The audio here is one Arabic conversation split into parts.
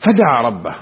فدعا ربه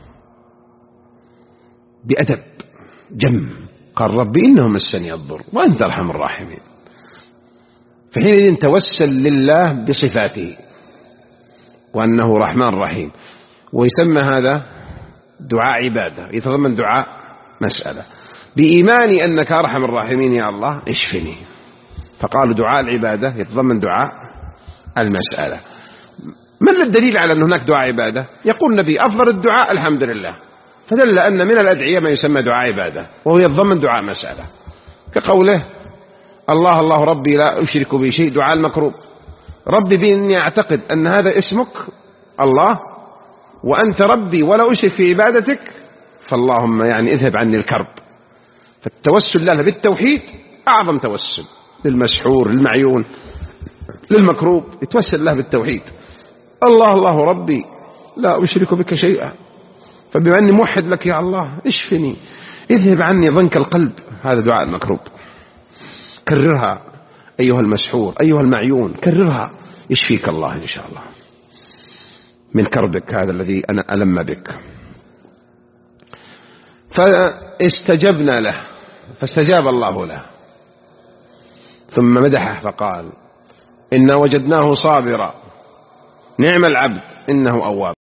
بأدب جم، قال ربي إنه مسني الضر وأنت أرحم الراحمين. فحينئذ توسل لله بصفاته وأنه رحمن رحيم. ويسمى هذا دعاء عبادة، يتضمن دعاء مسألة، بإيماني أنك أرحم الراحمين يا الله اشفني. فقالوا دعاء العبادة يتضمن دعاء المسألة. ما الدليل على أن هناك دعاء عبادة؟ يقول النبي أفضل الدعاء الحمد لله، فدل أن من الأدعية ما يسمى دعاء عبادة وهو يتضمن دعاء مسألة، كقوله الله الله ربي لا أشرك به شيء، دعاء المكروب. ربي بإني أعتقد أن هذا اسمك الله وأنت ربي ولا أشرك في عبادتك، فاللهم يعني اذهب عني الكرب. فالتوسل له بالتوحيد أعظم توسل، للمسحور للمعيون للمكروب يتوسل له بالتوحيد، الله الله ربي لا أشرك بك شيئا، فبما أني موحد لك يا الله اشفني، اذهب عني ضنك القلب. هذا دعاء المكروب. كررها أيها المسحور أيها المعيون، كررها يشفيك الله إن شاء الله من كربك هذا الذي أنا ألم بك. فاستجبنا له فاستجاب الله له، ثم مدحه فقال إنا وجدناه صابرا نعم العبد إنه أواب.